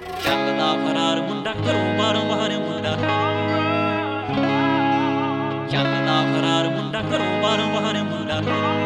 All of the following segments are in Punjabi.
ਚੱਲਦਾ ਫਰਾਰ ਮੁੰਡਾ ਘਰੋਂ ਬਾਹਰੋਂ ਬਾਹਰ ਮੁੰਡਾ ਚੱਲਦਾ ਫਰਾਰ ਮੁੰਡਾ ਘਰੋਂ ਬਾਹਰੋਂ ਬਾਹਰ ਮੁੰਡਾ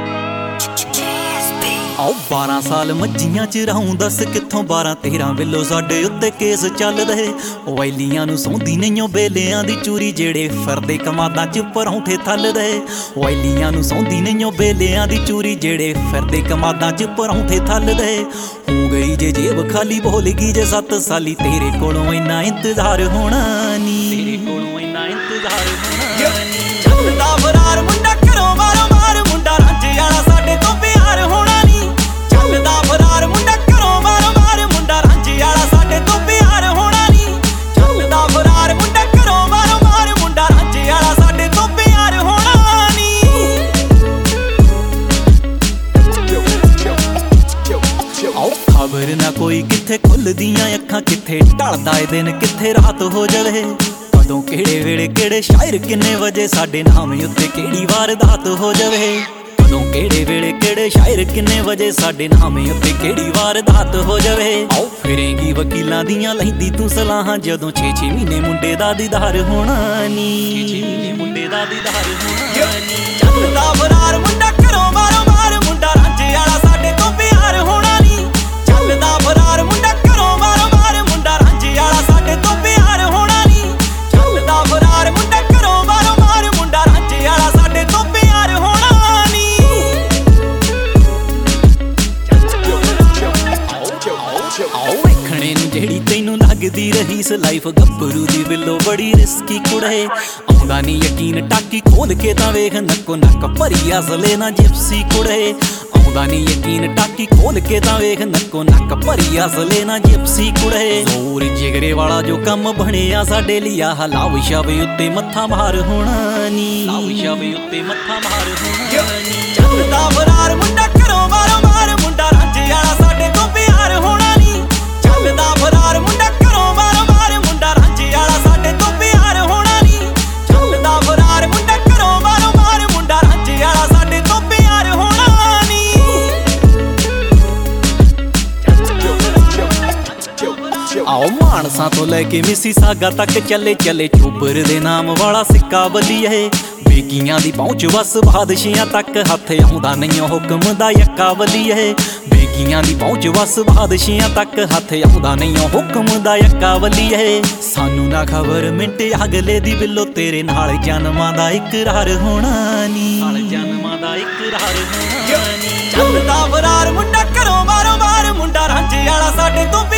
ਆਓ 12 ਸਾਲ ਮੱਝੀਆਂ ਚ ਰਹੂੰ ਦੱਸ ਕਿੱਥੋਂ 12-13 ਬਿੱਲੋ ਸਾਡੇ ਉੱਤੇ ਕੇਸ ਚੱਲਦੇ ਵੈਲੀਆਂ ਨੂੰ ਸੌਂਦੀ ਨਹੀਂਓ ਬੇਲਿਆਂ ਦੀ ਚੂਰੀ ਜਿਹੜੇ ਫਿਰਦੇ ਕਮਾਦਾਂ ਚ ਪਰੌਂਠੇ ਥੱਲਦੇ ਵੈਲੀਆਂ ਨੂੰ ਸੌਂਦੀ ਨਹੀਂਓ ਬੇਲਿਆਂ ਦੀ ਚੂਰੀ ਜਿਹੜੇ ਫਿਰਦੇ ਕਮਾਦਾਂ ਚ ਪਰੌਂਠੇ ਥੱਲਦੇ ਹੋ ਗਈ ਜੇ ਜੇਬ ਖਾਲੀ ਬੋਲ ਗਈ ਜੇ 7 ਸਾਲੀ ਤੇਰੇ ਕੋਲੋਂ ਇੰਨਾ ਇੰਤਜ਼ਾਰ ਹੋਣਾ ਨੀ ਤੇਰੇ ਕੋਲੋਂ ਇੰਨਾ ਇੰਤਜ਼ਾਰ ਹੋਣਾ ਨੀ ਚੱਲਦਾ ਫਰਾਰ ਮੁੰਡਾ ਘਰੋਂ ਬਾਹਰੋਂ ਬਾਹਰ ਮੁੰਡਾ ਰਾਂਝੇ ਵਾਲਾ ਸਾਡੇ ਤੋਂ ਪਿਆਰ ਹੋਣਾ ਨੀ ਚੱਲਦਾ ਫਰਾਰ ਮੁੰਡਾ ਘਰੋਂ ਬਾਹਰੋਂ ਬਾਹਰ ਮੁੰਡਾ ਰਾਂਝੇ ਵਾਲਾ ਸਾਡੇ ਤੋਂ ਪਿਆਰ ਹੋਣਾ ਨੀ ਚੱਲਦਾ ਫਰਾਰ ਮੁੰਡਾ ਘਰੋਂ ਬਾਹਰੋਂ ਬਾਹਰ ਮੁੰਡਾ ਰਾਂਝੇ ਵਾਲਾ ਸਾਡੇ ਤੋਂ ਪਿਆਰ ਹੋਣਾ ਨੀ ਆਓ ਖਬਰ ਨਾ ਕੋਈ ਕਿੱਥੇ ਖੁੱਲਦੀਆਂ ਅੱਖਾਂ ਕਿੱਥੇ ਢਲਦਾ ਏ ਦਿਨ ਕਿੱਥੇ ਰਾਤ ਹੋ ਜਾਵੇ ਕਦੋਂ ਕਿਹੜੇ ਵੇਲੇ ਕਿਹੜੇ ਸ਼ਾਇਰ ਕਿੰਨੇ ਵਜੇ ਸਾਡੇ ਨਾਮ ਉੱਤੇ ਕਿਹੜੀ ਵਾਰਦਾਤ ਹੋ ਜਾਵੇ ਕਦੋਂ ਕਿਹੜੇ ਵੇਲੇ ਕਿਹੜੇ ਸ਼ਾਇਰ ਕਿੰਨੇ ਵਜੇ ਸਾਡੇ ਨਾਮ ਉੱਤੇ ਕਿਹੜੀ ਵਾਰਦਾਤ ਹੋ ਜਾਵੇ ਆਓ ਫਿਰੇਂਗੀ ਵਕੀਲਾਂ ਦੀਆਂ ਲੈਂਦੀ ਤੂੰ ਸਲਾਹਾਂ ਜਦੋਂ 6-6 ਮਹੀਨੇ ਮੁੰਡੇ ਦਾ ਦੀਦਾਰ ਹੋਣਾ ਨੀ 6 ਮਹੀਨੇ ਮੁੰਡੇ ਦਾ ਦੀਦਾਰ ਹੋਣਾ ਨੀ ਚੱਲਦਾ ਫਰਾਰ ਮੁੰਡਾ ਘਰੋਂ ਬਾਹਰੋਂ ਬਾਹਰ ਮੁੰਡਾ ਰਾਂਝੇ ਵਾਲਾ ਸਾਡੇ ਤੋਂ ਪਿਆਰ ਹੋਣਾ ਨੀ ਚੱਲਦਾ ਫਰਾਰ ਮੁੰਡਾ ਘਰੋਂ ਬਾਹਰੋਂ ਬਾਹਰ ਮੁੰਡਾ ਰਾਂਝੇ ਵਾਲਾ ਸਾਡੇ ਤੋਂ ਪਿਆਰ ਹੋਣਾ ਨੀ ਚੱਲਦਾ ਫਰਾਰ ਮੁੰਡਾ ਘਰੋਂ ਬਾਹਰੋਂ ਬਾਹਰ ਮੁੰਡਾ ਰਾਂਝੇ ਵਾਲਾ ਸਾਡੇ ਤੋਂ ਪਿਆਰ ਹੋਣਾ ਨੀ ਆਓ ਵੇਖਣੇ ਨੂੰ ਜਿਹੜੀ ਤੈਨੂੰ ਲੱਗਦੀ ਰਹੀ ਸ ਲਾਈਫ ਗੱਭਰੂ ਦੀ ਬਿੱਲੋ ਬੜੀ ਰਿਸਕੀ ਕੁੜੇ ਆਉਂਦਾ ਨੀ ਯਕੀਨ ਟਾਕੀ ਖੋਲ ਕੇ ਤਾਂ ਵੇਖ ਨੱਕੋ ਨੱਕ ਭਰੀ ਅਸਲੇ ਨਾ ਜਿਪਸੀ ਕੁੜੇ ਆਉਂਦਾ ਨੀ ਯਕੀਨ ਟਾਕੀ ਖੋਲ ਕੇ ਤਾਂ ਵੇਖ ਨੱਕੋ ਨੱਕ ਭਰੀ ਅਸਲੇ ਨਾ ਜਿਪਸੀ ਕੁੜੇ ਜ਼ੋਰ ਜਿਗਰੇ ਵਾਲਾ ਜੋ ਕੰਮ ਬਣਿਆ ਸਾਡੇ ਲਈ ਆਹ ਲਾਵ ਸ਼ਾਵੇ ਉੱਤੇ ਮੱਥਾ ਮਾਰ ਹੋਣਾ ਨੀ ਲਾਵ ਸ਼ਾਵੇ ਉੱਤੇ ਮੱਥਾ ਮਾਰ ਹੋਣਾ ਨੀ ਚੱਲਦਾ ਫਰਾਰ ਮੁੰਡਾ ਘਰੋਂ ਬਾਹਰੋਂ ਬਾਹਰ ਮੁੰਡਾ ਰਾਂਝੇ ਵਾਲਾ ਸਾਡੇ ਤੋਂ ਪਿਆਰ ਹੋਣਾ ਨੀ ਚੱਲਦਾ ਫਰਾਰ ਮੁੰਡਾ ਘਰੋਂ ਬਾਹਰੋਂ ਬਾਹਰ ਮੁੰਡਾ ਰਾਂਝੇ ਵਾਲਾ ਸਾਡੇ ਤੋਂ ਪਿਆਰ ਹੋਣਾ ਨੀ ਚੱਲਦਾ ਫਰਾਰ ਮੁੰਡਾ ਘਰੋਂ ਬਾਹਰੋਂ ਬਾਹਰ ਮੁੰਡਾ ਰਾਂਝੇ ਵਾਲਾ ਸਾਡੇ ਤੋਂ ਪਿਆਰ ਹੋਣਾ ਨੀ ਆਓ ਮਾਨਸਾ ਤੋਂ ਲੈ ਕੇ ਮਿਸੀਸਾਗਾ ਤੱਕ ਚੱਲੇ ਚੋਬਰ ਦੇ ਨਾਮ ਵਾਲਾ ਸਿੱਕਾ ਬੱਲੀਏ ਬੇਗੀਆਂ ਦੀ ਪਹੁੰਚ ਬਸ ਬਾਦਸ਼ਾਹਾਂ ਤੱਕ ਹੱਥ ਆਉਂਦਾ ਨਹੀਂ ਹੁਕਮ ਦਾ ਯੱਕਾ ਬੱਲੀਏ ਬੇਗੀਆਂ ਦੀ ਪਹੁੰਚ ਬਸ ਬਾਦਸ਼ਾਹਾਂ ਤੱਕ ਹੱਥ ਆਉਂਦਾ ਨਹੀਂ ਹੁਕਮ ਦਾ ਯੱਕਾ ਬੱਲੀਏ ਸਾਨੂੰ ਨਾ ਖਬਰ ਮਿੰਟ ਅਗਲੇ ਦੀ ਬਿੱਲੋ ਤੇਰੇ ਨਾਲ ਜਨਮਾਂ ਦਾ ਇਕਰਾਰ ਹੋਣਾ ਨੀ ਨਾਲ ਜਨਮਾਂ ਦਾ ਇਕਰਾਰ ਹੋਣਾ ਨੀ ਚੱਲਦਾ ਫਰਾਰ ਮੁੰਡਾ ਘਰੋਂ ਬਾਹਰੋਂ ਬਾਹਰ ਮੁੰਡਾ ਰਾਂਝੇ ਵਾਲਾ ਸਾਡੇ ਤੋਂ